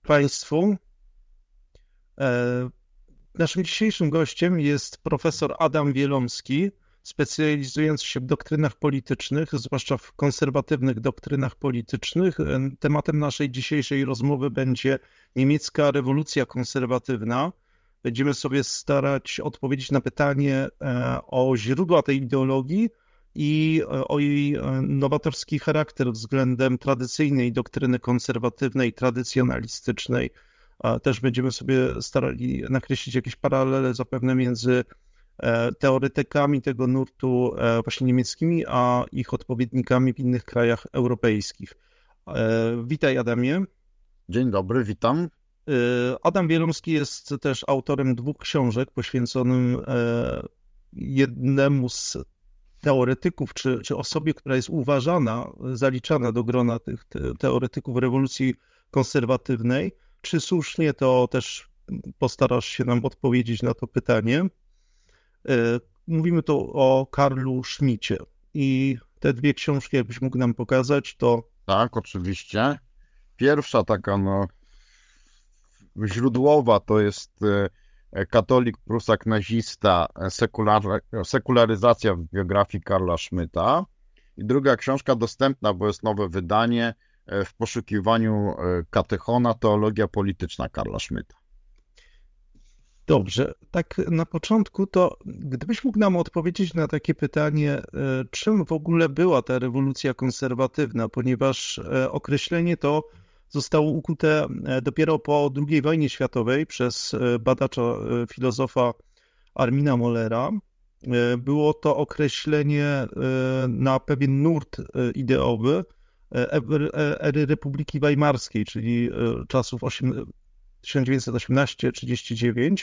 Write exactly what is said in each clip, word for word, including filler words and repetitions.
Państwu. Naszym dzisiejszym gościem jest profesor Adam Wielomski, specjalizujący się w doktrynach politycznych, zwłaszcza w konserwatywnych doktrynach politycznych. Tematem naszej dzisiejszej rozmowy będzie niemiecka rewolucja konserwatywna. Będziemy sobie starać odpowiedzieć na pytanie o źródła tej ideologii i o jej nowatorski charakter względem tradycyjnej doktryny konserwatywnej, tradycjonalistycznej. Też będziemy sobie starali nakreślić jakieś paralele zapewne między teoretykami tego nurtu właśnie niemieckimi, a ich odpowiednikami w innych krajach europejskich. Witaj, Adamie. Dzień dobry, witam. Adam Wielomski jest też autorem dwóch książek poświęconym jednemu z teoretyków, czy, czy osobie, która jest uważana, zaliczana do grona tych teoretyków rewolucji konserwatywnej. Czy słusznie, to też postarasz się nam odpowiedzieć na to pytanie. Mówimy tu o Karlu Schmitcie i te dwie książki, jakbyś mógł nam pokazać, to... Tak, oczywiście. Pierwsza taka no, źródłowa to jest Katolik, Prusak, nazista, sekular, sekularyzacja w biografii Karla Schmitta. I druga książka dostępna, bo jest nowe wydanie, W poszukiwaniu katechona, teologia polityczna Karla Schmitta. Dobrze, tak na początku to gdybyś mógł nam odpowiedzieć na takie pytanie, czym w ogóle była ta rewolucja konserwatywna, ponieważ określenie to zostało ukute dopiero po drugiej wojnie światowej przez badacza, filozofa Armina Mollera. Było to określenie na pewien nurt ideowy ery Republiki Weimarskiej, czyli czasów tysiąc dziewięćset osiemnaście trzydzieści dziewięć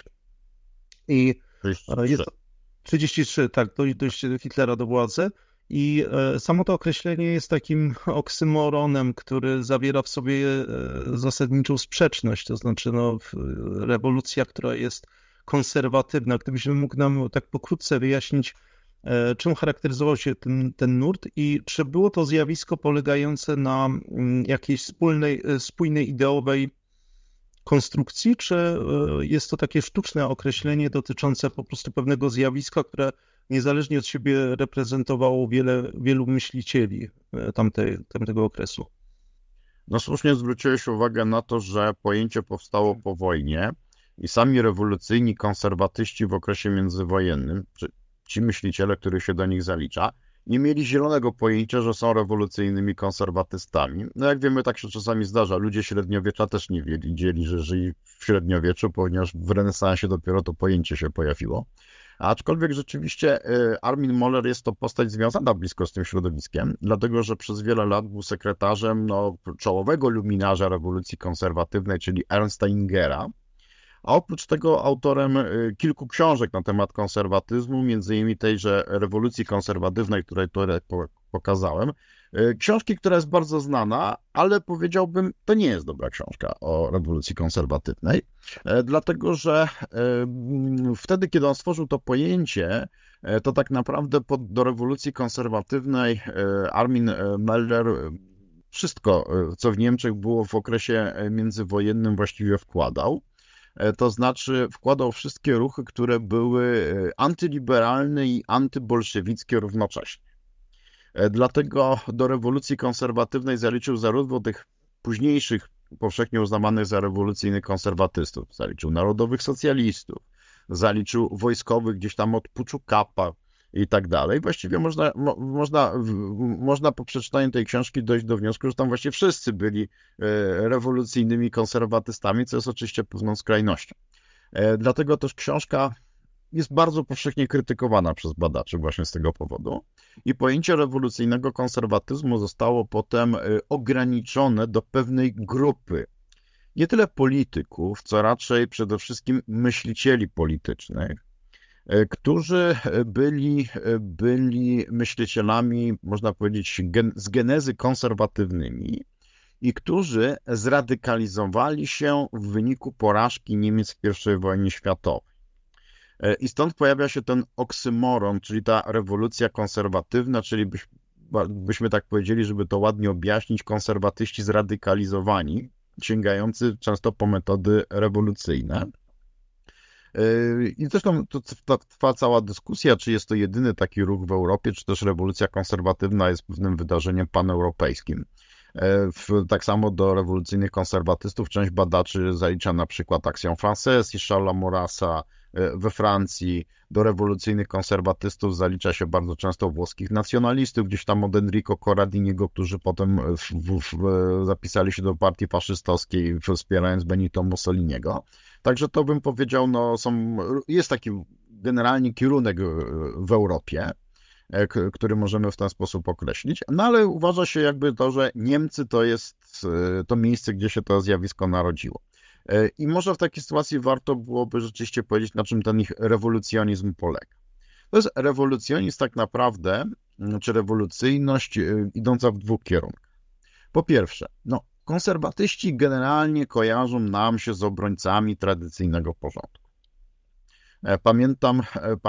i jest trzydzieści trzy, tak, dojście Hitlera do władzy. I samo to określenie jest takim oksymoronem, który zawiera w sobie zasadniczą sprzeczność, to znaczy no, rewolucja, która jest konserwatywna. Gdybyś mógł nam tak pokrótce wyjaśnić, czym charakteryzował się ten, ten nurt i czy było to zjawisko polegające na jakiejś wspólnej, spójnej ideowej konstrukcji, czy jest to takie sztuczne określenie dotyczące po prostu pewnego zjawiska, które niezależnie od siebie reprezentowało wiele, wielu myślicieli tamtej, tamtego okresu? No słusznie zwróciłeś uwagę na to, że pojęcie powstało po wojnie i sami rewolucyjni konserwatyści w okresie międzywojennym, czy ci myśliciele, których się do nich zalicza, nie mieli zielonego pojęcia, że są rewolucyjnymi konserwatystami. No jak wiemy, tak się czasami zdarza. Ludzie średniowiecza też nie wiedzieli, że żyli w średniowieczu, ponieważ w renesansie dopiero to pojęcie się pojawiło. Aczkolwiek rzeczywiście Armin Moller jest to postać związana blisko z tym środowiskiem, dlatego że przez wiele lat był sekretarzem no, czołowego luminarza rewolucji konserwatywnej, czyli Ernsta Ingera. A oprócz tego autorem kilku książek na temat konserwatyzmu, między innymi tejże rewolucji konserwatywnej, której tutaj pokazałem. Książki, która jest bardzo znana, ale powiedziałbym, to nie jest dobra książka o rewolucji konserwatywnej, dlatego że wtedy, kiedy on stworzył to pojęcie, to tak naprawdę pod, do rewolucji konserwatywnej Armin Moller wszystko, co w Niemczech było w okresie międzywojennym, właściwie wkładał. To znaczy wkładał wszystkie ruchy, które były antyliberalne i antybolszewickie równocześnie. Dlatego do rewolucji konserwatywnej zaliczył zarówno tych późniejszych, powszechnie uznawanych za rewolucyjnych konserwatystów, zaliczył narodowych socjalistów, zaliczył wojskowych gdzieś tam od puczu Kappa i tak dalej. Właściwie można, mo, można, można po przeczytaniu tej książki dojść do wniosku, że tam właściwie wszyscy byli rewolucyjnymi konserwatystami, co jest oczywiście pewną skrajnością. Dlatego też książka jest bardzo powszechnie krytykowana przez badaczy właśnie z tego powodu. I pojęcie rewolucyjnego konserwatyzmu zostało potem ograniczone do pewnej grupy, nie tyle polityków, co raczej przede wszystkim myślicieli politycznych, którzy byli, byli myślicielami, można powiedzieć, gen, z genezy konserwatywnymi i którzy zradykalizowali się w wyniku porażki Niemiec w pierwszej wojnie światowej. I stąd pojawia się ten oksymoron, czyli ta rewolucja konserwatywna, czyli byś, byśmy tak powiedzieli, żeby to ładnie objaśnić, konserwatyści zradykalizowani, sięgający często po metody rewolucyjne. I zresztą to trwa cała dyskusja, czy jest to jedyny taki ruch w Europie, czy też rewolucja konserwatywna jest pewnym wydarzeniem paneuropejskim. Tak samo do rewolucyjnych konserwatystów część badaczy zalicza na przykład Action Française i Charlesa Maurrasa we Francji. Do rewolucyjnych konserwatystów zalicza się bardzo często włoskich nacjonalistów, gdzieś tam od Enrico Corradiniego, którzy potem w, w, w, zapisali się do partii faszystowskiej, wspierając Benito Mussoliniego. Także to bym powiedział, no są, jest taki generalnie kierunek w Europie, który możemy w ten sposób określić, no ale uważa się jakby to, że Niemcy to jest to miejsce, gdzie się to zjawisko narodziło. I może w takiej sytuacji warto byłoby rzeczywiście powiedzieć, na czym ten ich rewolucjonizm polega. To jest rewolucjonizm tak naprawdę, czy rewolucyjność idąca w dwóch kierunkach. Po pierwsze, no, konserwatyści generalnie kojarzą nam się z obrońcami tradycyjnego porządku. Pamiętam,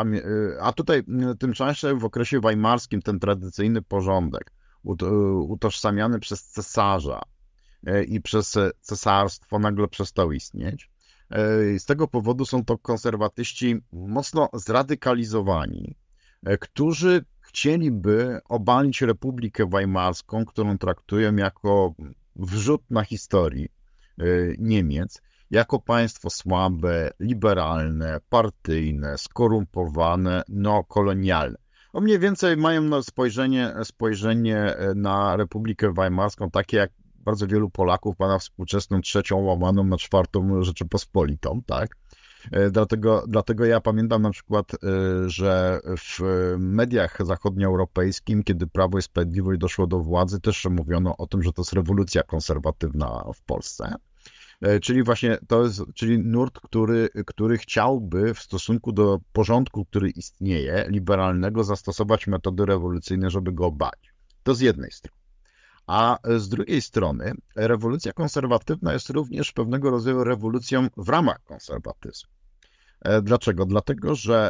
a tutaj tym częściej w okresie weimarskim ten tradycyjny porządek utożsamiany przez cesarza i przez cesarstwo nagle przestał istnieć. Z tego powodu są to konserwatyści mocno zradykalizowani, którzy chcieliby obalić Republikę Weimarską, którą traktują jako wrzut na historii Niemiec, jako państwo słabe, liberalne, partyjne, skorumpowane, neokolonialne. O mniej więcej mają spojrzenie, spojrzenie na Republikę Weimarską takie jak bardzo wielu Polaków ma na współczesną trzecią łamaną na czwartą Rzeczypospolitą, tak? Dlatego, dlatego ja pamiętam na przykład, że w mediach zachodnioeuropejskim, kiedy Prawo i Sprawiedliwość doszło do władzy, też mówiono o tym, że to jest rewolucja konserwatywna w Polsce. Czyli właśnie to jest, czyli nurt, który, który chciałby w stosunku do porządku, który istnieje, liberalnego, zastosować metody rewolucyjne, żeby go obalić. To z jednej strony. A z drugiej strony rewolucja konserwatywna jest również pewnego rodzaju rewolucją w ramach konserwatyzmu. Dlaczego? Dlatego, że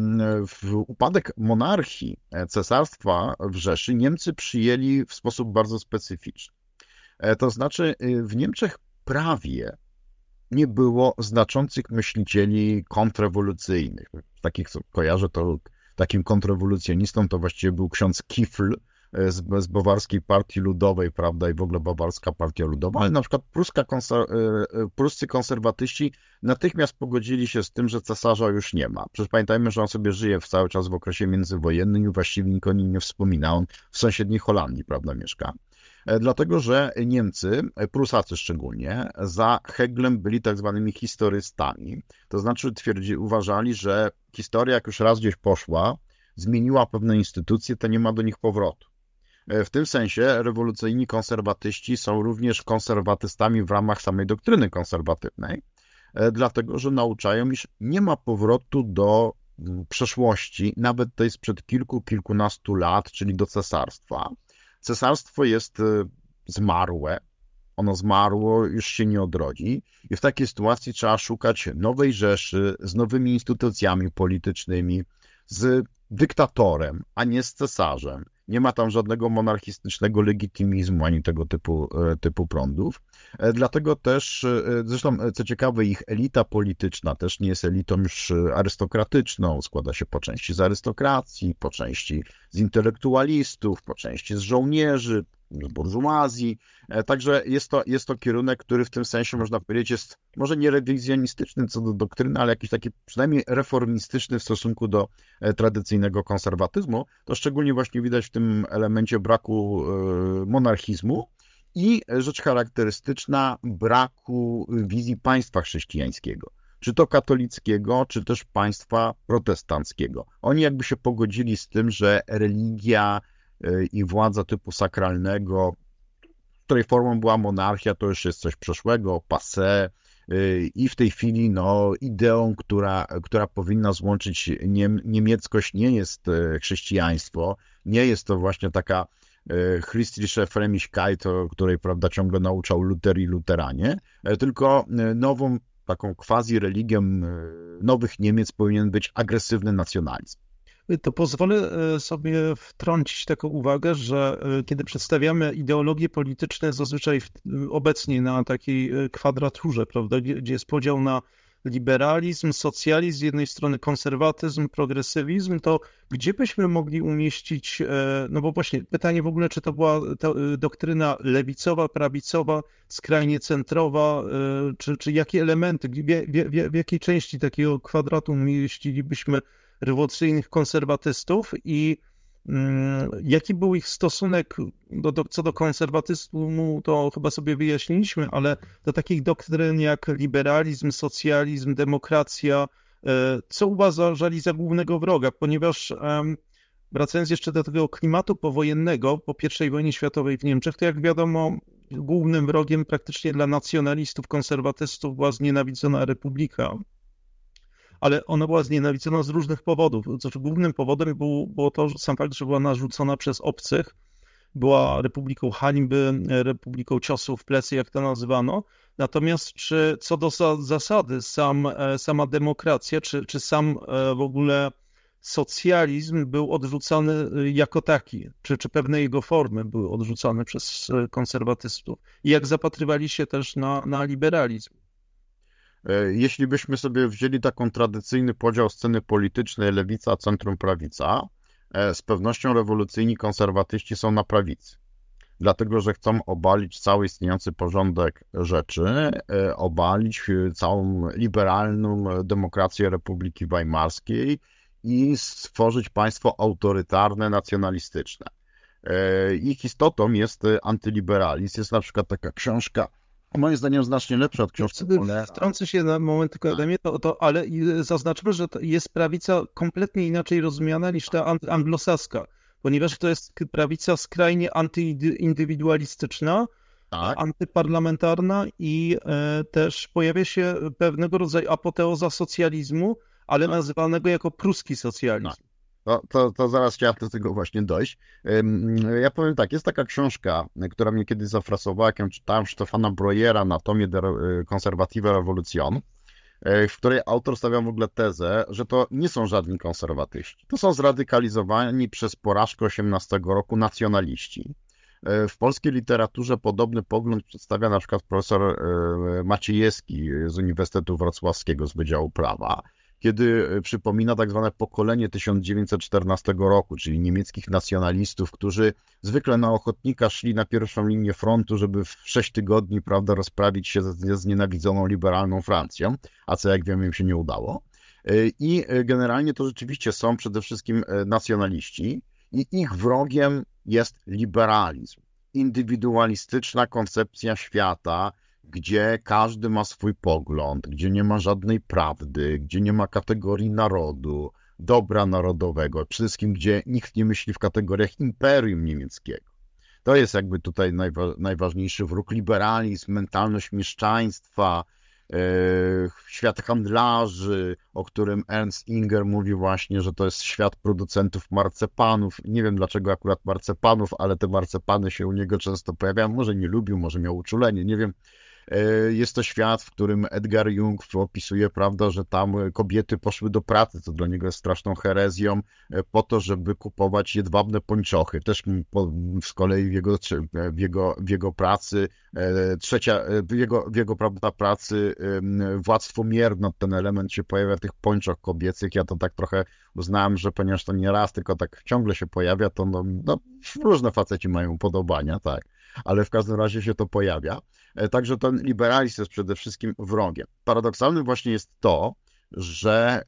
w upadek monarchii, cesarstwa w Rzeszy Niemcy przyjęli w sposób bardzo specyficzny. To znaczy w Niemczech prawie nie było znaczących myślicieli kontrrewolucyjnych. Takich, co kojarzę, to takim kontrrewolucjonistą to właściwie był ksiądz Kiffl z, z bawarskiej partii ludowej, prawda, i w ogóle bawarska partia ludowa, ale na przykład pruska konser pruscy konserwatyści natychmiast pogodzili się z tym, że cesarza już nie ma. Przecież pamiętajmy, że on sobie żyje w cały czas w okresie międzywojennym i właściwie nikt o nim nie wspomina. On w sąsiedniej Holandii, prawda, mieszka. Dlatego, że Niemcy, Prusacy szczególnie, za Heglem byli tak zwanymi historystami. To znaczy twierdzi, uważali, że historia jak już raz gdzieś poszła, zmieniła pewne instytucje, to nie ma do nich powrotu. W tym sensie rewolucyjni konserwatyści są również konserwatystami w ramach samej doktryny konserwatywnej, dlatego, że nauczają, iż nie ma powrotu do przeszłości, nawet tej sprzed kilku, kilkunastu lat, czyli do cesarstwa. Cesarstwo jest zmarłe, ono zmarło, już się nie odrodzi i w takiej sytuacji trzeba szukać nowej Rzeszy z nowymi instytucjami politycznymi, z dyktatorem, a nie z cesarzem. Nie ma tam żadnego monarchistycznego legitymizmu ani tego typu, typu prądów. Dlatego też, zresztą co ciekawe, ich elita polityczna też nie jest elitą już arystokratyczną. Składa się po części z arystokracji, po części z intelektualistów, po części z żołnierzy, z burżuazji. Także jest to, jest to kierunek, który w tym sensie można powiedzieć jest może nie rewizjonistyczny co do doktryny, ale jakiś taki przynajmniej reformistyczny w stosunku do tradycyjnego konserwatyzmu. To szczególnie właśnie widać w tym elemencie braku monarchizmu i rzecz charakterystyczna braku wizji państwa chrześcijańskiego. Czy to katolickiego, czy też państwa protestanckiego. Oni jakby się pogodzili z tym, że religia i władza typu sakralnego, której formą była monarchia, to już jest coś przeszłego, passé i w tej chwili no, ideą, która, która powinna złączyć niem, niemieckość nie jest chrześcijaństwo, nie jest to właśnie taka Christliche Frömmigkeit, o której prawda ciągle nauczał Luter i luteranie, tylko nową taką quasi-religią nowych Niemiec powinien być agresywny nacjonalizm. To pozwolę sobie wtrącić taką uwagę, że kiedy przedstawiamy ideologie polityczne zazwyczaj obecnie na takiej kwadraturze, prawda, gdzie jest podział na liberalizm, socjalizm, z jednej strony konserwatyzm, progresywizm, to gdzie byśmy mogli umieścić, no bo właśnie pytanie w ogóle, czy to była ta doktryna lewicowa, prawicowa, skrajnie centrowa, czy, czy jakie elementy, w, w, w jakiej części takiego kwadratu umieścilibyśmy rewolucyjnych konserwatystów i mm, jaki był ich stosunek do, do, co do konserwatyzmu, to chyba sobie wyjaśniliśmy, ale do takich doktryn jak liberalizm, socjalizm, demokracja, co uważali za głównego wroga, ponieważ wracając jeszcze do tego klimatu powojennego po pierwszej wojnie światowej w Niemczech, to jak wiadomo głównym wrogiem praktycznie dla nacjonalistów, konserwatystów była znienawidzona republika. Ale ona była znienawidzona z różnych powodów. Znaczy, głównym powodem był, było to, że sam fakt, że była narzucona przez obcych, była republiką hańby, republiką ciosu w plecy, jak to nazywano. Natomiast czy co do zasady sam, sama demokracja, czy, czy sam w ogóle socjalizm był odrzucany jako taki, czy, czy pewne jego formy były odrzucane przez konserwatystów i jak zapatrywali się też na, na liberalizm. Jeśli byśmy sobie wzięli taką tradycyjny podział sceny politycznej lewica, centrum, prawica, z pewnością rewolucyjni konserwatyści są na prawicy. Dlatego, że chcą obalić cały istniejący porządek rzeczy, obalić całą liberalną demokrację Republiki Weimarskiej i stworzyć państwo autorytarne, nacjonalistyczne. Ich istotą jest antyliberalizm. Jest na przykład taka książka, moim zdaniem znacznie lepsza od książki Pollera. Wtrącę się na moment, tylko Adamie, to, to, ale zaznaczmy, że to jest prawica kompletnie inaczej rozumiana niż ta anglosaska, ponieważ to jest prawica skrajnie antyindywidualistyczna, tak, antyparlamentarna i e, też pojawia się pewnego rodzaju apoteoza socjalizmu, ale nazywanego jako pruski socjalizm. Tak. To, to, to zaraz chciałem do tego właśnie dojść. Ja powiem tak, jest taka książka, która mnie kiedyś zafrasowała, jak ją czytałem, Stefana Breuera, Anatomie de Conservative Revolution, w której autor stawia w ogóle tezę, że to nie są żadni konserwatyści. To są zradykalizowani przez porażkę osiemnastego roku nacjonaliści. W polskiej literaturze podobny pogląd przedstawia na przykład profesor Maciejewski z Uniwersytetu Wrocławskiego z Wydziału Prawa, kiedy przypomina tak zwane pokolenie tysiąc dziewięćset czternastego roku, czyli niemieckich nacjonalistów, którzy zwykle na ochotnika szli na pierwszą linię frontu, żeby w sześć tygodni, prawda, rozprawić się ze znienawidzoną liberalną Francją, a co jak wiemy im się nie udało. I generalnie to rzeczywiście są przede wszystkim nacjonaliści i ich wrogiem jest liberalizm, indywidualistyczna koncepcja świata, gdzie każdy ma swój pogląd, gdzie nie ma żadnej prawdy, gdzie nie ma kategorii narodu, dobra narodowego, przede wszystkim gdzie nikt nie myśli w kategoriach imperium niemieckiego. To jest jakby tutaj najwa- najważniejszy wróg, liberalizm, mentalność mieszczaństwa, yy, świat handlarzy, o którym Ernst Inger mówi właśnie, że to jest świat producentów marcepanów. Nie wiem dlaczego akurat marcepanów, ale te marcepany się u niego często pojawiają. Może nie lubił, może miał uczulenie, nie wiem. Jest to świat, w którym Edgar Jung opisuje, prawda, że tam kobiety poszły do pracy, co dla niego jest straszną herezją, po to, żeby kupować jedwabne pończochy. Też z kolei w jego, w jego, w jego pracy, trzecia, w jego, w jego prawda, pracy Władztwo Miernot, ten element się pojawia tych pończoch kobiecych. Ja to tak trochę uznałem, że ponieważ to nie raz, tylko tak ciągle się pojawia, to no, no, różne faceci mają upodobania, tak, ale w każdym razie się to pojawia. Także ten liberalizm jest przede wszystkim wrogiem. Paradoksalnym właśnie jest to, że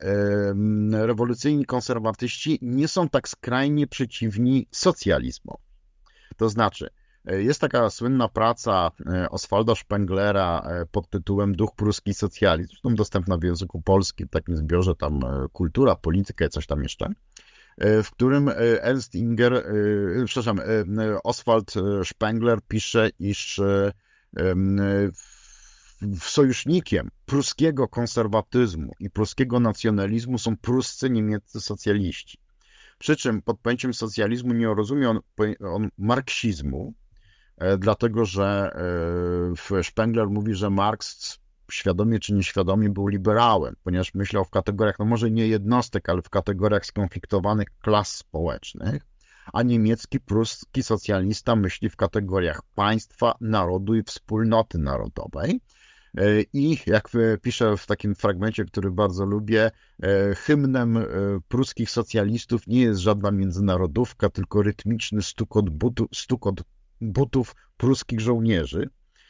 rewolucyjni konserwatyści nie są tak skrajnie przeciwni socjalizmowi. To znaczy, jest taka słynna praca Oswalda Spenglera pod tytułem Duch pruski socjalizm, zresztą dostępna w języku polskim, w takim zbiorze tam kultura, polityka i coś tam jeszcze, w którym Ernst Inger, przepraszam, Oswald Spengler pisze, iż sojusznikiem pruskiego konserwatyzmu i pruskiego nacjonalizmu są pruscy niemieccy socjaliści. Przy czym pod pojęciem socjalizmu nie rozumie on, on marksizmu, dlatego że Spengler mówi, że Marks świadomie czy nieświadomie był liberałem, ponieważ myślał w kategoriach, no może nie jednostek, ale w kategoriach skonfliktowanych klas społecznych, a niemiecki, pruski socjalista myśli w kategoriach państwa, narodu i wspólnoty narodowej. I jak piszę w takim fragmencie, który bardzo lubię, hymnem pruskich socjalistów nie jest żadna międzynarodówka, tylko rytmiczny stukot, butu, stukot butów pruskich żołnierzy.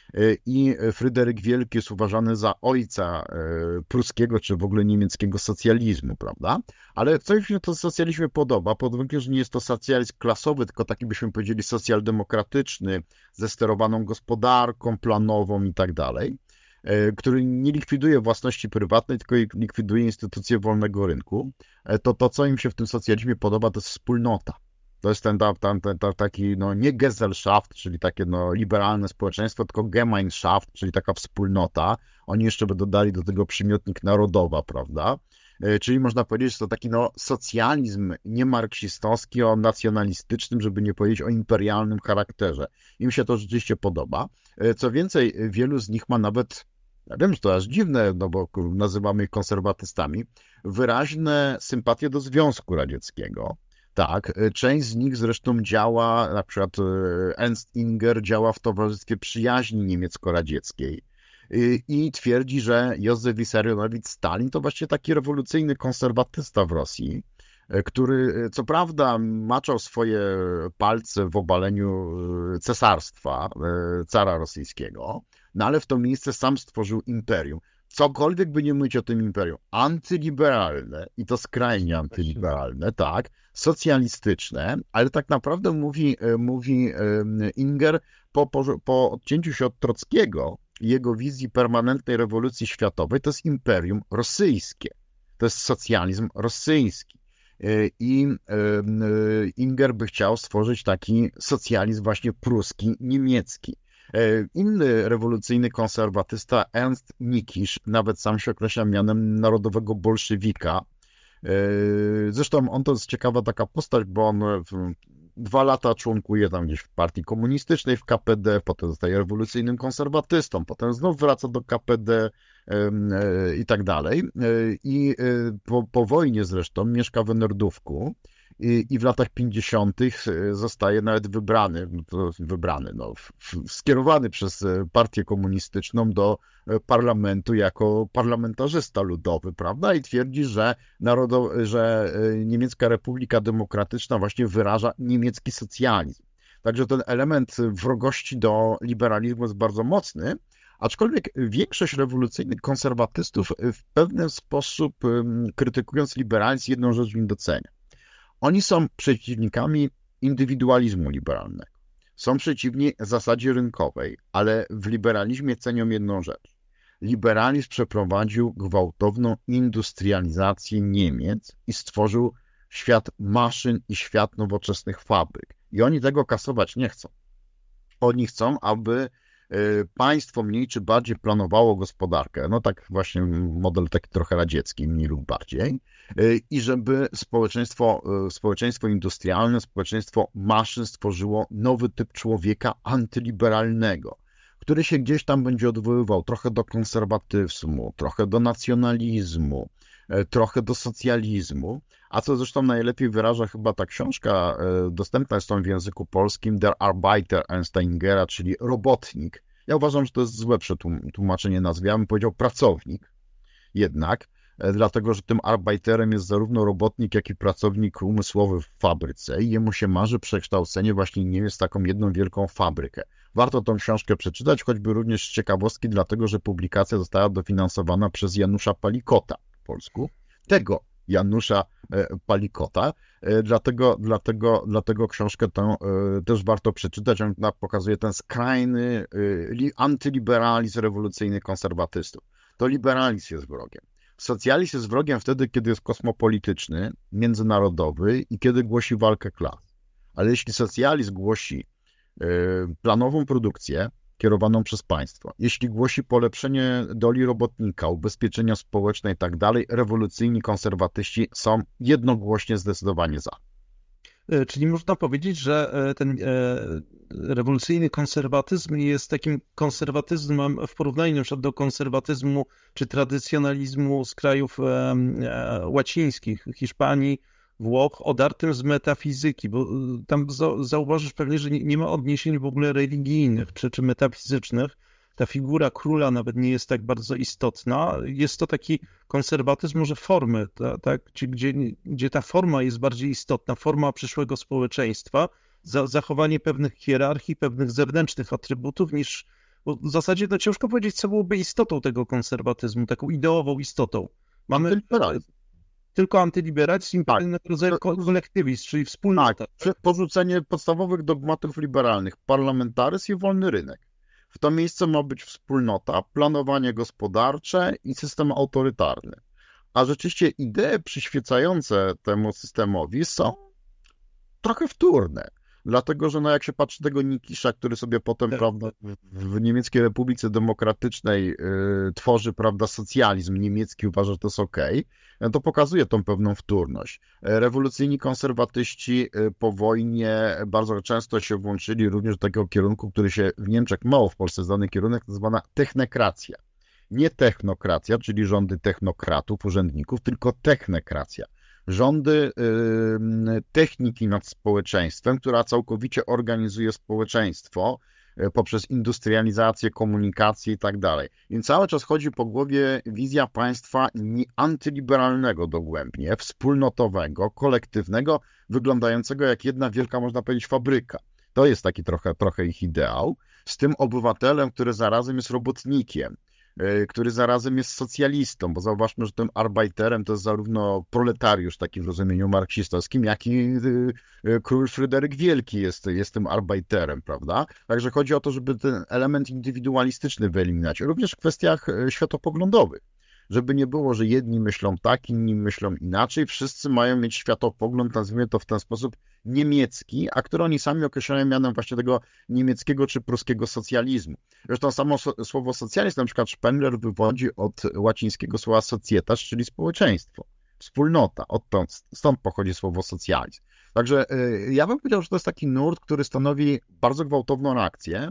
I Fryderyk Wielki jest uważany za ojca pruskiego, czy w ogóle niemieckiego socjalizmu, prawda? Ale coś mi się to w socjalizmie podoba, pod warunkiem, że nie jest to socjalizm klasowy, tylko taki byśmy powiedzieli socjaldemokratyczny, ze sterowaną gospodarką planową i tak dalej, który nie likwiduje własności prywatnej, tylko likwiduje instytucje wolnego rynku. To, to co im się w tym socjalizmie podoba, to jest wspólnota. To jest ten, ten, ten, ten taki, no nie Gesellschaft, czyli takie no, liberalne społeczeństwo, tylko Gemeinschaft, czyli taka wspólnota. Oni jeszcze by dodali do tego przymiotnik narodowa, prawda? Czyli można powiedzieć, że to taki no, socjalizm nie marksistowski, o nacjonalistycznym, żeby nie powiedzieć o imperialnym charakterze. Im się to rzeczywiście podoba. Co więcej, wielu z nich ma nawet, ja wiem, że to aż dziwne, no bo nazywamy ich konserwatystami, wyraźne sympatie do Związku Radzieckiego. Tak, część z nich zresztą działa, na przykład Ernst Inger działa w Towarzystwie Przyjaźni Niemiecko-Radzieckiej i twierdzi, że Józef Wissarionowicz Stalin to właściwie taki rewolucyjny konserwatysta w Rosji, który co prawda maczał swoje palce w obaleniu cesarstwa, cara rosyjskiego, no ale w to miejsce sam stworzył imperium. Cokolwiek by nie mówić o tym imperium, antyliberalne i to skrajnie antyliberalne, tak, socjalistyczne, ale tak naprawdę mówi, mówi Inger po, po, po odcięciu się od Trockiego i jego wizji permanentnej rewolucji światowej, to jest imperium rosyjskie, to jest socjalizm rosyjski. I Inger by chciał stworzyć taki socjalizm właśnie pruski, niemiecki. Inny rewolucyjny konserwatysta, Ernst Nikisz, nawet sam się określa mianem narodowego bolszewika. Zresztą on to jest ciekawa taka postać, bo on dwa lata członkuje tam gdzieś w partii komunistycznej, w K P D, potem zostaje rewolucyjnym konserwatystą, potem znów wraca do K P D i tak dalej. I po, po wojnie zresztą mieszka w Nerdówku. I, i w latach pięćdziesiątych zostaje nawet wybrany, to wybrany, no, w, w, skierowany przez partię komunistyczną do parlamentu jako parlamentarzysta ludowy, prawda? I twierdzi, że, narodow, że Niemiecka Republika Demokratyczna właśnie wyraża niemiecki socjalizm. Także ten element wrogości do liberalizmu jest bardzo mocny, aczkolwiek większość rewolucyjnych konserwatystów w pewien sposób, krytykując liberalizm, jedną rzecz im docenia. Oni są przeciwnikami indywidualizmu liberalnego. Są przeciwni zasadzie rynkowej, ale w liberalizmie cenią jedną rzecz. Liberalizm przeprowadził gwałtowną industrializację Niemiec i stworzył świat maszyn i świat nowoczesnych fabryk. I oni tego kasować nie chcą. Oni chcą, aby państwo mniej czy bardziej planowało gospodarkę, no tak właśnie model taki trochę radziecki, mniej lub bardziej, i żeby społeczeństwo, społeczeństwo industrialne, społeczeństwo maszyn stworzyło nowy typ człowieka antyliberalnego, który się gdzieś tam będzie odwoływał trochę do konserwatyzmu, trochę do nacjonalizmu, trochę do socjalizmu, a co zresztą najlepiej wyraża chyba ta książka, dostępna jest w języku polskim, Der Arbeiter Ernsta Ingera, czyli robotnik. Ja uważam, że to jest złe przetłumaczenie nazwy, ja bym powiedział pracownik jednak, dlatego, że tym Arbeiterem jest zarówno robotnik, jak i pracownik umysłowy w fabryce i jemu się marzy przekształcenie właśnie Niemiec w taką jedną wielką fabrykę. Warto tą książkę przeczytać, choćby również z ciekawostki, dlatego, że publikacja została dofinansowana przez Janusza Palikota w polsku. Tego Janusza Palikota, dlatego, dlatego, dlatego książkę tę też warto przeczytać. On pokazuje ten skrajny antyliberalizm rewolucyjnych konserwatystów. To liberalizm jest wrogiem. Socjalizm jest wrogiem wtedy, kiedy jest kosmopolityczny, międzynarodowy i kiedy głosi walkę klas. Ale jeśli socjalizm głosi planową produkcję kierowaną przez państwo, jeśli głosi polepszenie doli robotnika, ubezpieczenia społeczne i tak dalej, rewolucyjni konserwatyści są jednogłośnie zdecydowanie za. Czyli można powiedzieć, że ten rewolucyjny konserwatyzm jest takim konserwatyzmem w porównaniu na przykład do konserwatyzmu czy tradycjonalizmu z krajów łacińskich, Hiszpanii, Włoch, odartym z metafizyki, bo tam zauważysz pewnie, że nie ma odniesień w ogóle religijnych czy, czy metafizycznych. Ta figura króla nawet nie jest tak bardzo istotna. Jest to taki konserwatyzm może formy, tak? Gdzie, gdzie ta forma jest bardziej istotna, forma przyszłego społeczeństwa, za, zachowanie pewnych hierarchii, pewnych zewnętrznych atrybutów, niż bo w zasadzie to ciężko powiedzieć, co byłoby istotą tego konserwatyzmu, taką ideową istotą. Mamy tylko antyliberalizm i tak, pewien rodzaj kolektywizm, czyli wspólnota. Tak, porzucenie podstawowych dogmatów liberalnych, parlamentaryzm i wolny rynek. W to miejsce ma być wspólnota, planowanie gospodarcze i system autorytarny. A rzeczywiście idee przyświecające temu systemowi są trochę wtórne. Dlatego, że no jak się patrzy tego Nikisza, który sobie potem, tak, prawda, w Niemieckiej Republice Demokratycznej y, tworzy, prawda, socjalizm niemiecki, uważa, że to jest okej, okay, to pokazuje tą pewną wtórność. Rewolucyjni konserwatyści y, po wojnie bardzo często się włączyli również do takiego kierunku, który się w Niemczech, mało w Polsce znany kierunek, zwana technekracja. Nie technokracja, czyli rządy technokratów, urzędników, tylko technekracja. Rządy y, techniki nad społeczeństwem, która całkowicie organizuje społeczeństwo y, poprzez industrializację, komunikację i tak dalej. Więc cały czas chodzi po głowie wizja państwa antyliberalnego dogłębnie, wspólnotowego, kolektywnego, wyglądającego jak jedna wielka, można powiedzieć, fabryka. To jest taki trochę, trochę ich ideał. Z tym obywatelem, który zarazem jest robotnikiem, który zarazem jest socjalistą, bo zauważmy, że tym Arbeiterem to jest zarówno proletariusz, taki w rozumieniu marksistowskim, jak i król Fryderyk Wielki jest, jest tym Arbeiterem, prawda? Także chodzi o to, żeby ten element indywidualistyczny wyeliminować, również w kwestiach światopoglądowych. Żeby nie było, że jedni myślą tak, inni myślą inaczej, wszyscy mają mieć światopogląd, nazwijmy to w ten sposób, niemiecki, a który oni sami określają mianem właśnie tego niemieckiego czy pruskiego socjalizmu. Zresztą samo słowo socjalizm, na przykład Spengler wywodzi od łacińskiego słowa societas, czyli społeczeństwo, wspólnota, odtąd, stąd pochodzi słowo socjalizm. Także ja bym powiedział, że to jest taki nurt, który stanowi bardzo gwałtowną reakcję,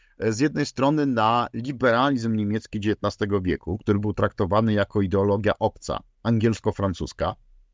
z jednej strony na liberalizm niemiecki dziewiętnastego wieku, który był traktowany jako ideologia obca, angielsko-francuska,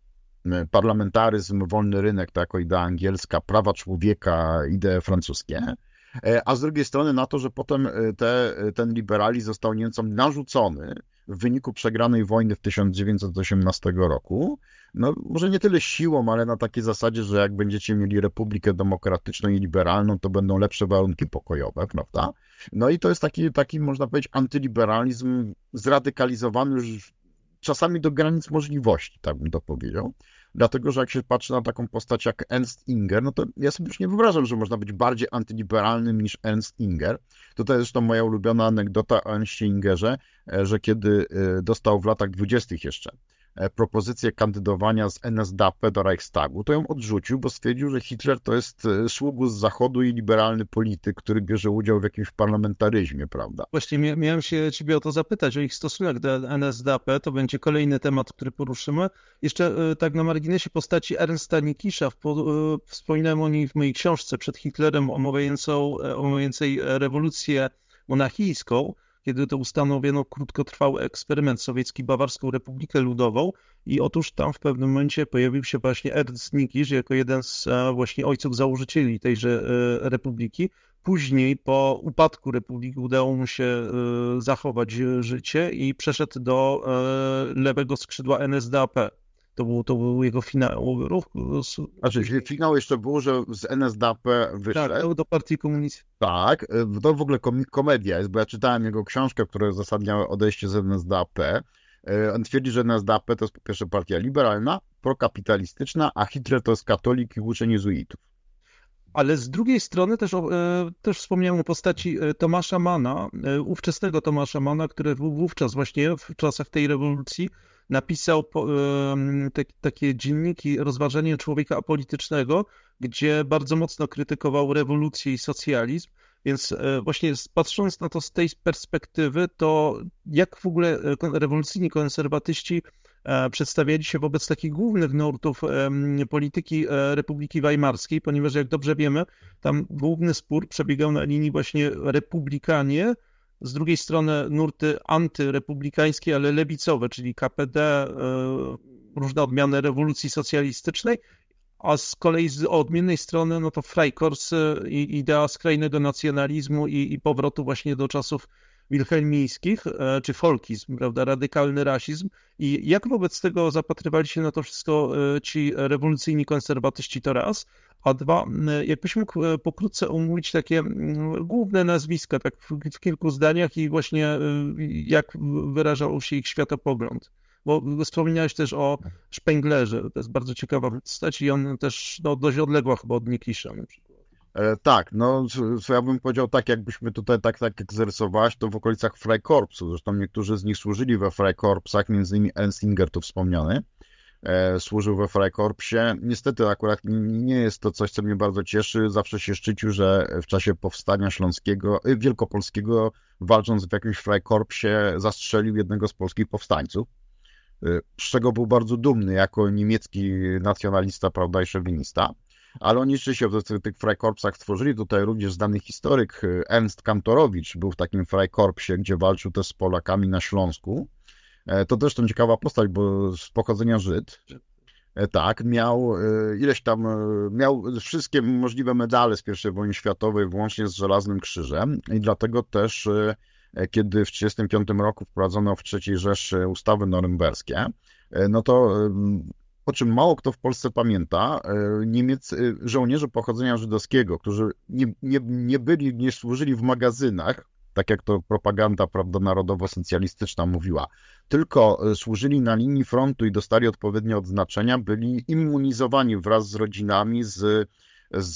parlamentaryzm, wolny rynek to jako idea angielska, prawa człowieka, idee francuskie, a z drugiej strony na to, że potem te, ten liberalizm został Niemcom narzucony w wyniku przegranej wojny w tysiąc dziewięćset osiemnastego roku, no może nie tyle siłą, ale na takiej zasadzie, że jak będziecie mieli republikę demokratyczną i liberalną, to będą lepsze warunki pokojowe, prawda? No i to jest taki, taki można powiedzieć, antyliberalizm zradykalizowany już czasami do granic możliwości, tak bym to powiedział. Dlatego, że jak się patrzy na taką postać jak Ernst Inger, no to ja sobie już nie wyobrażam, że można być bardziej antyliberalnym niż Ernst Inger. Tutaj zresztą moja ulubiona anegdota o Ernstie Ingerze, że kiedy dostał w latach dwudziestych jeszcze propozycję kandydowania z N S D A P do Reichstagu, to ją odrzucił, bo stwierdził, że Hitler to jest sługus z Zachodu i liberalny polityk, który bierze udział w jakimś parlamentaryzmie, prawda? Właśnie miałem się ciebie o to zapytać, o ich stosunek do N S D A P, to będzie kolejny temat, który poruszymy. Jeszcze tak na marginesie postaci Ernsta Nikisza, wspominałem o niej w mojej książce Przed Hitlerem omawiającą, omawiającej rewolucję monachijską, kiedy to ustanowiono krótkotrwały eksperyment sowiecki, Bawarską Republikę Ludową i otóż tam w pewnym momencie pojawił się właśnie Ernst Nikisz jako jeden z właśnie ojców założycieli tejże republiki. Później po upadku republiki udało mu się zachować życie i przeszedł do lewego skrzydła N S D A P. To był, to był jego finałowy ruch. Znaczy, finał jeszcze było, że z N S D A P wyszedł. Tak, do partii komunistycznej. Tak, to w ogóle komedia jest, bo ja czytałem jego książkę, która uzasadniała odejście z N S D A P. On twierdzi, że N S D A P to jest po pierwsze partia liberalna, prokapitalistyczna, a Hitler to jest katolik i uczeń jezuitów. Ale z drugiej strony też, też wspomniałem o postaci Tomasza Manna, ówczesnego Tomasza Manna, który wówczas właśnie w czasach tej rewolucji napisał te, takie dzienniki Rozważanie człowieka apolitycznego, gdzie bardzo mocno krytykował rewolucję i socjalizm, więc właśnie patrząc na to z tej perspektywy, to jak w ogóle rewolucyjni konserwatyści przedstawiali się wobec takich głównych nurtów polityki Republiki Weimarskiej, ponieważ jak dobrze wiemy, tam główny spór przebiegał na linii właśnie republikanie, z drugiej strony nurty antyrepublikańskie, ale lewicowe, czyli K P D, różne odmiany rewolucji socjalistycznej, a z kolei z odmiennej strony no to Freikorps i idea skrajnego nacjonalizmu i, i powrotu właśnie do czasów wilhelmińskich, czy folkizm, prawda, radykalny rasizm. I jak wobec tego zapatrywali się na to wszystko ci rewolucyjni konserwatyści, to raz, a dwa, jakbyś mógł pokrótce omówić takie główne nazwiska, tak w kilku zdaniach i właśnie jak wyrażał się ich światopogląd. Bo wspomniałeś też o Spenglerze, to jest bardzo ciekawa postać i on też no, dość odległa chyba od Nikisza na przykład. E, tak, no ja bym powiedział tak, jakbyśmy tutaj tak, tak jak zarysowałeś, to w okolicach Freikorpsu, zresztą niektórzy z nich służyli we Freikorpsach, między innymi Ernst Inger tu wspomniany, e, służył we Freikorpsie. Niestety akurat nie jest to coś, co mnie bardzo cieszy, zawsze się szczycił, że w czasie powstania śląskiego, wielkopolskiego, walcząc w jakimś Freikorpsie, zastrzelił jednego z polskich powstańców, z czego był bardzo dumny jako niemiecki nacjonalista, prawda, i szowinista. Ale oni rzeczywiście w tych Freikorpsach stworzyli. Tutaj również znany historyk Ernst Kantorowicz był w takim Freikorpsie, gdzie walczył też z Polakami na Śląsku. To też to ciekawa postać, bo z pochodzenia Żyd. Tak, miał ileś tam, miał wszystkie możliwe medale z pierwszej wojny światowej, włącznie z Żelaznym Krzyżem i dlatego też kiedy w tysiąc dziewięćset trzydziestym piątym roku wprowadzono w trzeciej Rzeszy ustawy norymberskie, no to o czym mało kto w Polsce pamięta, niemieccy żołnierze pochodzenia żydowskiego, którzy nie, nie, nie byli, nie służyli w magazynach, tak jak to propaganda, prawda, narodowo-socjalistyczna mówiła, tylko służyli na linii frontu i dostali odpowiednie odznaczenia, byli immunizowani wraz z rodzinami z, z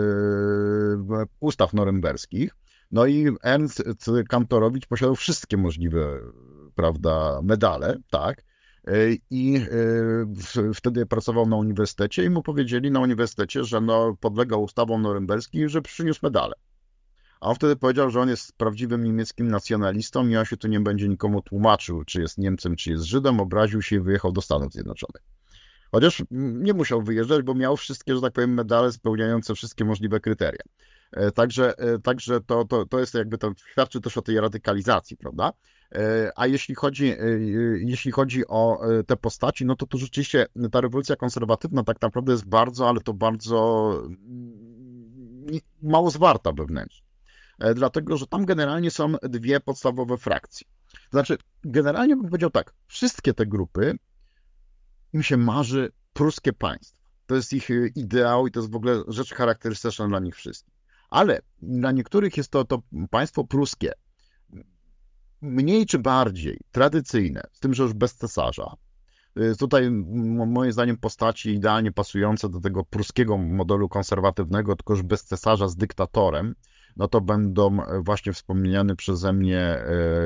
yy, ustaw norymberskich. No i Ernst Kantorowicz posiadał wszystkie możliwe, prawda, medale, tak, i wtedy pracował na uniwersytecie i mu powiedzieli na uniwersytecie, że no, podlega ustawom norymberskim i że przyniósł medale. A on wtedy powiedział, że on jest prawdziwym niemieckim nacjonalistą i on się tu nie będzie nikomu tłumaczył, czy jest Niemcem, czy jest Żydem, obraził się i wyjechał do Stanów Zjednoczonych. Chociaż nie musiał wyjeżdżać, bo miał wszystkie, że tak powiem, medale spełniające wszystkie możliwe kryteria. Także, także to, to, to jest jakby, to świadczy też o tej radykalizacji, prawda? A jeśli chodzi, jeśli chodzi o te postaci, no to tu rzeczywiście ta rewolucja konserwatywna tak naprawdę jest bardzo, ale to bardzo mało zwarta wewnętrznie. Dlatego, że tam generalnie są dwie podstawowe frakcje. Znaczy, generalnie bym powiedział tak, wszystkie te grupy, im się marzy pruskie państwo. To jest ich ideał i to jest w ogóle rzecz charakterystyczna dla nich wszystkich. Ale dla niektórych jest to, to państwo pruskie mniej czy bardziej tradycyjne, z tym, że już bez cesarza. Tutaj moim zdaniem postaci idealnie pasujące do tego pruskiego modelu konserwatywnego, tylko już bez cesarza z dyktatorem, no to będą właśnie wspomniany przeze mnie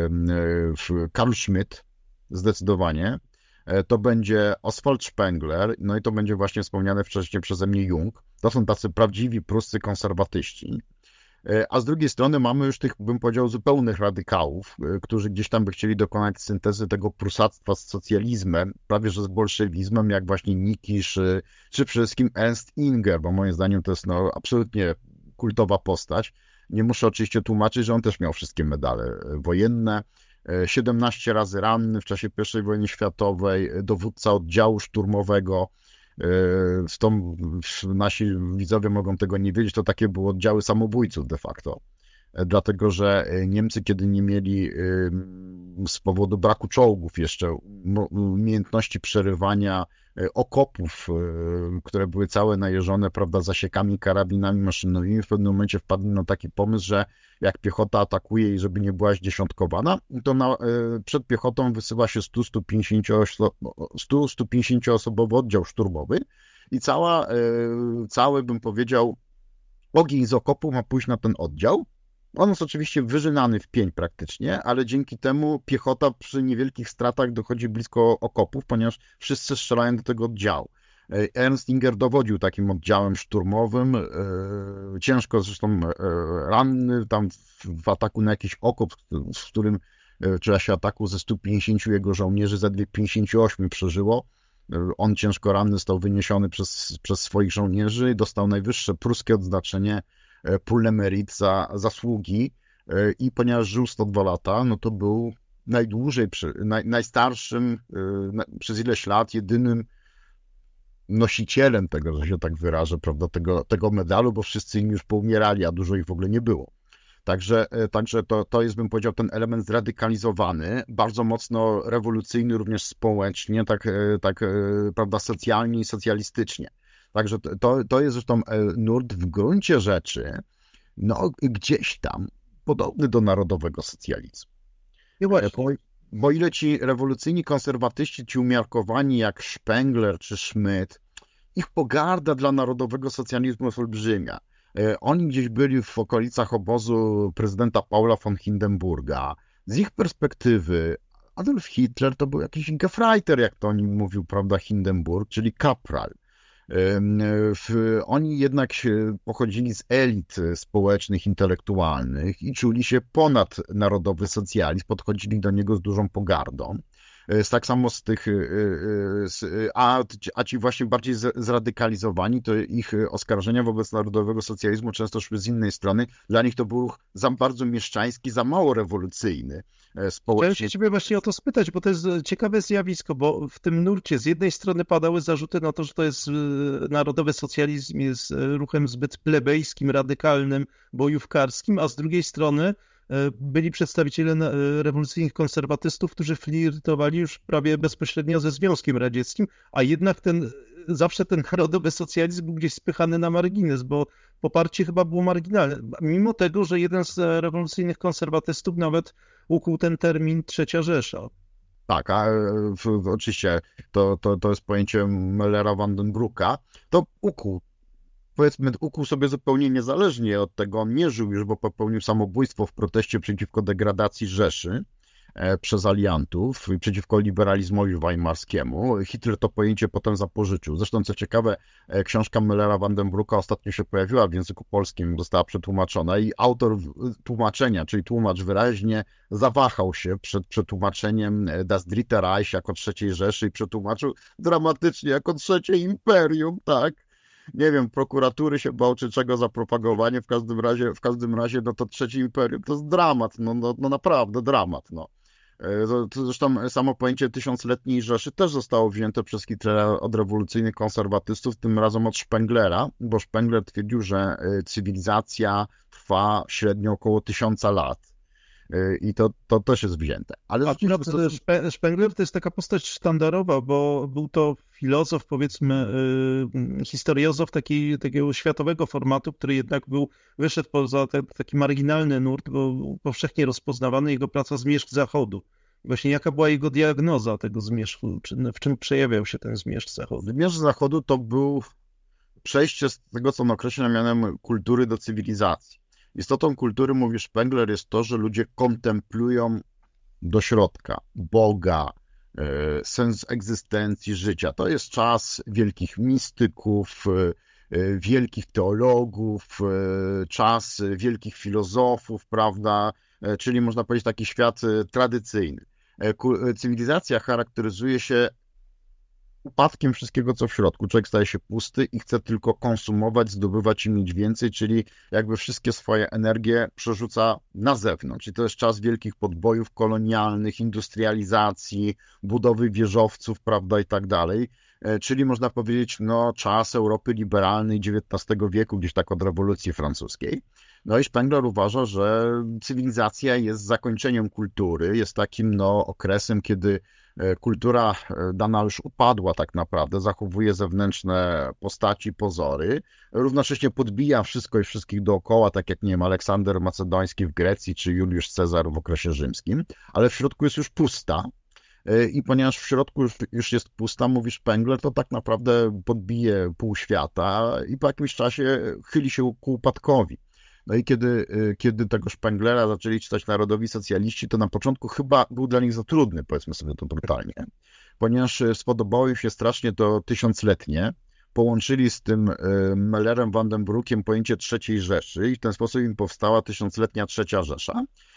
Karl Schmidt, zdecydowanie. To będzie Oswald Spengler, no i to będzie właśnie wspomniane wcześniej przeze mnie Jung. To są tacy prawdziwi pruscy konserwatyści. A z drugiej strony mamy już tych, bym powiedział, zupełnych radykałów, którzy gdzieś tam by chcieli dokonać syntezy tego prusactwa z socjalizmem, prawie że z bolszewizmem, jak właśnie Nikisz, czy przede wszystkim Ernst Inger, bo moim zdaniem to jest no, absolutnie kultowa postać. Nie muszę oczywiście tłumaczyć, że on też miał wszystkie medale wojenne. siedemnaście razy ranny w czasie pierwszej wojny światowej, dowódca oddziału szturmowego. Zresztą nasi widzowie mogą tego nie wiedzieć, to takie były oddziały samobójców de facto. Dlatego, że Niemcy, kiedy nie mieli z powodu braku czołgów jeszcze umiejętności przerywania okopów, które były całe najeżone, prawda, zasiekami, karabinami maszynowymi, w pewnym momencie wpadli na taki pomysł, że jak piechota atakuje i żeby nie była zdziesiątkowana, to na, przed piechotą wysyła się sto do stu pięćdziesięciu osobowy oddział szturmowy i cała, cały, bym powiedział, ogień z okopu ma pójść na ten oddział. On jest oczywiście wyżynany w pień praktycznie, ale dzięki temu piechota przy niewielkich stratach dochodzi blisko okopów, ponieważ wszyscy strzelają do tego oddziału. Ernst Inger dowodził takim oddziałem szturmowym, ciężko zresztą ranny, tam w ataku na jakiś okop, w którym w czasie ataku ze stu pięćdziesięciu jego żołnierzy zaledwie pięćdziesięciu ośmiu przeżyło. On ciężko ranny został wyniesiony przez, przez swoich żołnierzy i dostał najwyższe pruskie odznaczenie Pour le Mérite za zasługi i ponieważ żył sto dwa lata, no to był najdłużej, naj, najstarszym przez ileś lat, jedynym nosicielem tego, że się tak wyrażę, prawda, tego, tego medalu, bo wszyscy inni już poumierali, a dużo ich w ogóle nie było. Także, także to, to jest, bym powiedział, ten element zradykalizowany, bardzo mocno rewolucyjny również społecznie, tak, tak prawda, socjalnie i socjalistycznie. Także to, to jest zresztą nurt w gruncie rzeczy, no gdzieś tam podobny do narodowego socjalizmu. I właśnie. Bo, bo ile ci rewolucyjni konserwatyści, ci umiarkowani jak Spengler czy Schmidt, ich pogarda dla narodowego socjalizmu jest olbrzymia. Oni gdzieś byli w okolicach obozu prezydenta Paula von Hindenburga. Z ich perspektywy Adolf Hitler to był jakiś Gefreiter, jak to o nim mówił, prawda, Hindenburg, czyli kapral. Oni jednak pochodzili z elit społecznych, intelektualnych i czuli się ponad narodowy socjalizm, podchodzili do niego z dużą pogardą. Tak samo z tych, a, a ci właśnie bardziej zradykalizowani, to ich oskarżenia wobec narodowego socjalizmu często szły z innej strony. Dla nich to był ruch za bardzo mieszczański, za mało rewolucyjny społecznie. Chciałem się ciebie właśnie o to spytać, bo to jest ciekawe zjawisko, bo w tym nurcie z jednej strony padały zarzuty na to, że to jest narodowy socjalizm, jest ruchem zbyt plebejskim, radykalnym, bojówkarskim, a z drugiej strony byli przedstawiciele rewolucyjnych konserwatystów, którzy flirtowali już prawie bezpośrednio ze Związkiem Radzieckim, a jednak ten, zawsze ten narodowy socjalizm był gdzieś spychany na margines, bo poparcie chyba było marginalne. Mimo tego, że jeden z rewolucyjnych konserwatystów nawet ukuł ten termin Trzecia Rzesza. Tak, a w, oczywiście to, to, to jest pojęcie Müllera-Vandenbrucka. To ukuł. Powiedzmy, ukuł sobie zupełnie niezależnie od tego, on nie żył już, bo popełnił samobójstwo w proteście przeciwko degradacji Rzeszy e, przez aliantów, przeciwko liberalizmowi weimarskiemu. Hitler to pojęcie potem zapożyczył. Zresztą, co ciekawe, e, książka Müllera-Vandenbrucka ostatnio się pojawiła w języku polskim, została przetłumaczona i autor tłumaczenia, czyli tłumacz wyraźnie zawahał się przed przetłumaczeniem Das Dritte Reich jako trzeciej Rzeszy i przetłumaczył dramatycznie jako trzecie imperium, tak? Nie wiem, prokuratury się bał, czy czego za propagowanie, w każdym razie, w każdym razie, no to trzecie imperium to jest dramat, no, no, no naprawdę dramat, no. To, to zresztą samo pojęcie tysiącletniej Rzeszy też zostało wzięte przez Hitlera od rewolucyjnych konserwatystów, tym razem od Spenglera, bo Spengler twierdził, że cywilizacja trwa średnio około tysiąca lat. I to, to też jest wzięte. Ale akurat to... Spengler to jest taka postać sztandarowa, bo był to filozof, powiedzmy, yy, historiozof taki, takiego światowego formatu, który jednak był, wyszedł poza te, taki marginalny nurt, bo był powszechnie rozpoznawany jego praca Zmierzch Zachodu. Właśnie jaka była jego diagnoza tego zmierzchu? Czy, w czym przejawiał się ten zmierzch Zachodu? Zmierzch Zachodu to był przejście z tego, co on określa mianem kultury do cywilizacji. Istotą kultury, mówi Spengler, jest to, że ludzie kontemplują do środka Boga, sens egzystencji życia. To jest czas wielkich mistyków, wielkich teologów, czas wielkich filozofów, prawda? Czyli można powiedzieć taki świat tradycyjny. Cywilizacja charakteryzuje się upadkiem wszystkiego, co w środku. Człowiek staje się pusty i chce tylko konsumować, zdobywać i mieć więcej, czyli jakby wszystkie swoje energie przerzuca na zewnątrz. I to jest czas wielkich podbojów kolonialnych, industrializacji, budowy wieżowców, prawda, i tak dalej. Czyli można powiedzieć, no, czas Europy liberalnej dziewiętnastego wieku, gdzieś tak od rewolucji francuskiej. No i Spengler uważa, że cywilizacja jest zakończeniem kultury, jest takim, no, okresem, kiedy kultura dana już upadła tak naprawdę, zachowuje zewnętrzne postaci, pozory, równocześnie podbija wszystko i wszystkich dookoła, tak jak, nie wiem, Aleksander Macedoński w Grecji, czy Juliusz Cezar w okresie rzymskim, ale w środku jest już pusta i ponieważ w środku już, już jest pusta, mówi Spengler, to tak naprawdę podbije pół świata i po jakimś czasie chyli się ku upadkowi. No i kiedy, kiedy tego Spenglera zaczęli czytać narodowi socjaliści, to na początku chyba był dla nich za trudny, powiedzmy sobie to brutalnie, ponieważ spodobało im się strasznie to tysiącletnie, połączyli z tym Müllerem Vandenbruckiem pojęcie trzeciej Rzeszy i w ten sposób im powstała tysiącletnia trzecia Rzesza.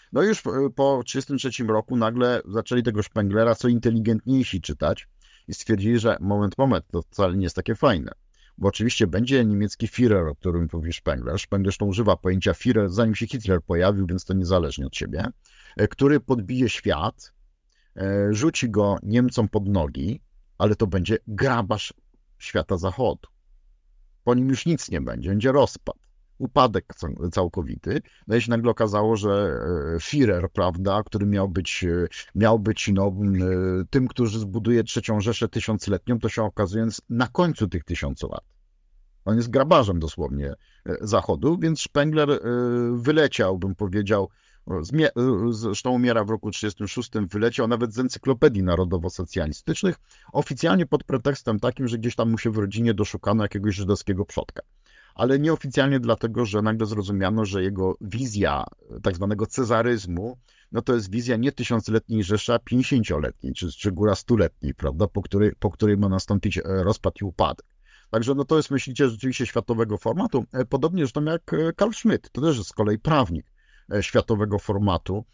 No już po tysiąc dziewięćset trzydziestym trzecim roku nagle zaczęli tego Spenglera co inteligentniejsi czytać i stwierdzili, że moment, moment, to wcale nie jest takie fajne. Bo oczywiście będzie niemiecki Führer, o którym mówi Spengler. Spengler zresztą używa pojęcia Führer, zanim się Hitler pojawił, więc to niezależnie od siebie, który podbije świat, rzuci go Niemcom pod nogi, ale to będzie grabarz świata zachodu. Po nim już nic nie będzie, będzie rozpad, upadek całkowity. No i się nagle okazało, że Führer, prawda, który miał być, miał być no, tym, który zbuduje trzecią Rzeszę tysiącletnią, to się okazuje na końcu tych tysiącu lat. On jest grabarzem dosłownie Zachodu, więc Spengler wyleciał, bym powiedział, zresztą umiera w roku tysiąc dziewięćset trzydziestym szóstym, wyleciał nawet z encyklopedii narodowo-socjalistycznych, oficjalnie pod pretekstem takim, że gdzieś tam mu się w rodzinie doszukano jakiegoś żydowskiego przodka. Ale nieoficjalnie dlatego, że nagle zrozumiano, że jego wizja tak zwanego cezaryzmu, no to jest wizja nie tysiącletniej Rzeszy, a pięćdziesięcioletniej, czy, czy góra stuletniej, prawda, po której, po której ma nastąpić rozpad i upadek. Także no to jest myśliciel rzeczywiście światowego formatu, podobnie zresztą jak Carl Schmitt, to też jest z kolei prawnik światowego formatu,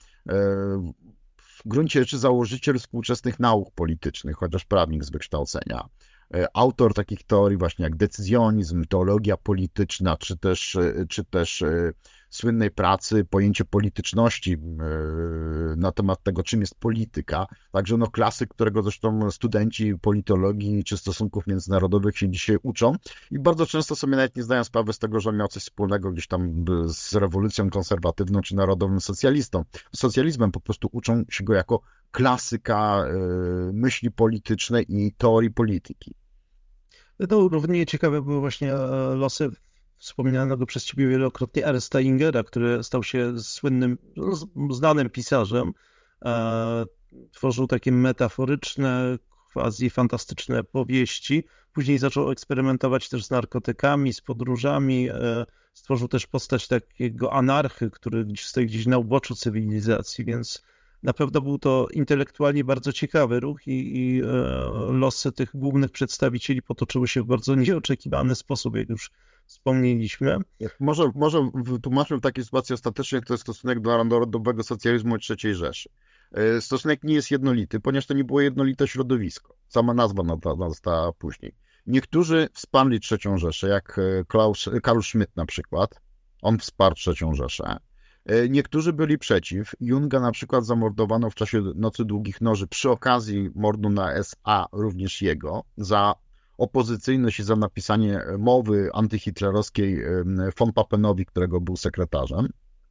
w gruncie rzeczy założyciel współczesnych nauk politycznych, chociaż prawnik z wykształcenia. Autor takich teorii właśnie jak decyzjonizm, teologia polityczna, czy też, czy też słynnej pracy Pojęcie polityczności na temat tego, czym jest polityka. Także no klasyk, którego zresztą studenci politologii czy stosunków międzynarodowych się dzisiaj uczą i bardzo często sobie nawet nie zdają sprawy z tego, że miał coś wspólnego gdzieś tam z rewolucją konserwatywną czy narodowym socjalistą. Socjalizmem po prostu uczą się go jako klasyka myśli politycznej i teorii polityki. No, równie ciekawe były właśnie losy wspomnianego przez ciebie wielokrotnie Ernsta Ingera, który stał się słynnym, znanym pisarzem. E, tworzył takie metaforyczne, quasi-fantastyczne powieści. Później zaczął eksperymentować też z narkotykami, z podróżami. E, stworzył też postać takiego anarchy, który stoi gdzieś na uboczu cywilizacji, więc na pewno był to intelektualnie bardzo ciekawy ruch i, i e, losy tych głównych przedstawicieli potoczyły się w bardzo nieoczekiwany sposób, jak już wspomnieliśmy. Może, może wytłumaczmy w takiej sytuacji ostatecznie, to jest stosunek do narodowego socjalizmu i trzeciej Rzeszy. Stosunek nie jest jednolity, ponieważ to nie było jednolite środowisko. Sama nazwa nastała później. Niektórzy wsparli trzecią Rzeszę, jak Klaus, Karl Schmitt na przykład. On wsparł trzecią Rzeszę. Niektórzy byli przeciw. Junga na przykład zamordowano w czasie Nocy Długich Noży przy okazji mordu na S A, również jego, za opozycyjność i za napisanie mowy antyhitlerowskiej von Pappenowi, którego był sekretarzem.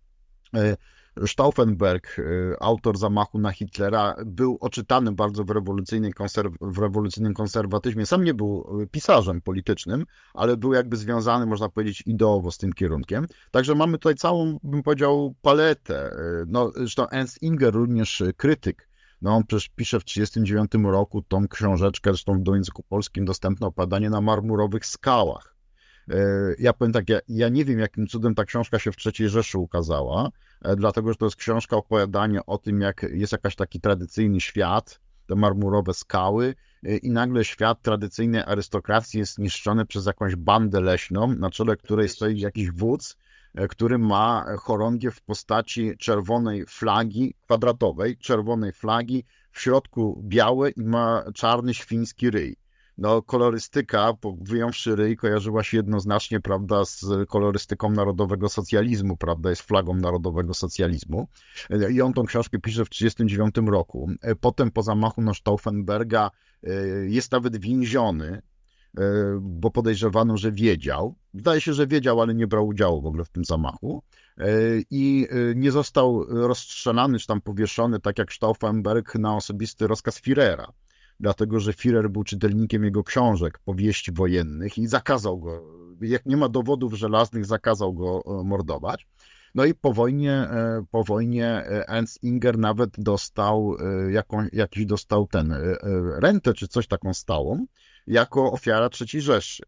Stauffenberg, autor zamachu na Hitlera, był oczytany bardzo w, rewolucyjnej konserw- w rewolucyjnym konserwatyzmie. Sam nie był pisarzem politycznym, ale był jakby związany, można powiedzieć, ideowo z tym kierunkiem. Także mamy tutaj całą, bym powiedział, paletę. No, zresztą Ernst Inger, również krytyk. No on przecież pisze w tysiąc dziewięćset trzydziestym dziewiątym roku tą książeczkę, zresztą w języku polskim dostępne opadanie na marmurowych skałach. Ja powiem tak, ja, ja nie wiem, jakim cudem ta książka się w trzeciej Rzeszy ukazała, dlatego, że to jest książka, opowiadanie o tym, jak jest jakiś taki tradycyjny świat, te marmurowe skały i nagle świat tradycyjnej arystokracji jest niszczony przez jakąś bandę leśną, na czele której stoi jakiś wódz, który ma chorągiew w postaci czerwonej flagi kwadratowej, czerwonej flagi, w środku białe i ma czarny świński ryj. No, kolorystyka, wyjąwszy ryj, kojarzyła się jednoznacznie, prawda, z kolorystyką narodowego socjalizmu, prawda, jest flagą narodowego socjalizmu. I on tą książkę pisze w tysiąc dziewięćset trzydziestym dziewiątym roku. Potem po zamachu na Stauffenberga jest nawet więziony, bo podejrzewano, że wiedział. Wydaje się, że wiedział, ale nie brał udziału w ogóle w tym zamachu. I nie został rozstrzelany, czy tam powieszony, tak jak Stauffenberg, na osobisty rozkaz Führera. Dlatego, że Führer był czytelnikiem jego książek, powieści wojennych i zakazał go, jak nie ma dowodów żelaznych, zakazał go mordować. No i po wojnie, po wojnie Ernst Inger nawet dostał jaką, jakiś dostał ten rentę, czy coś taką stałą, jako ofiara trzeciej Rzeszy.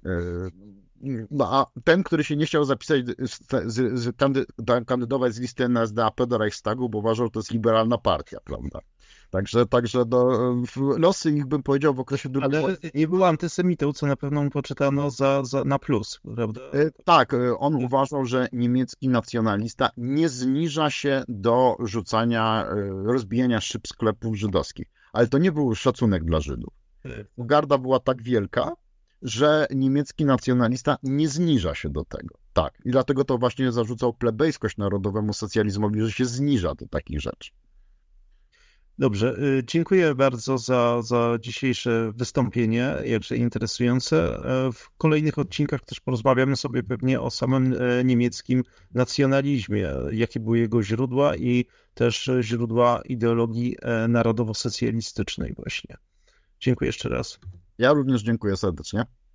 No, a ten, który się nie chciał zapisać, z, z, z, kandy, kandydować z listy N S D A P do Reichstagu, bo uważał, że to jest liberalna partia, prawda? Także, także do, losy ich, bym powiedział, w okresie drugiej Ale nie był antysemitą, co na pewno mu poczytano za, za, na plus, prawda? Tak, on uważał, że niemiecki nacjonalista nie zniża się do rzucania, rozbijania szyb sklepów żydowskich. Ale to nie był szacunek dla Żydów. Pogarda była tak wielka, że niemiecki nacjonalista nie zniża się do tego. Tak. I dlatego to właśnie zarzucał plebejskość narodowemu socjalizmowi, że się zniża do takich rzeczy. Dobrze, dziękuję bardzo za, za dzisiejsze wystąpienie, jakże interesujące. W kolejnych odcinkach też porozmawiamy sobie pewnie o samym niemieckim nacjonalizmie, jakie były jego źródła i też źródła ideologii narodowo-socjalistycznej właśnie. Dziękuję jeszcze raz. Ja również dziękuję serdecznie.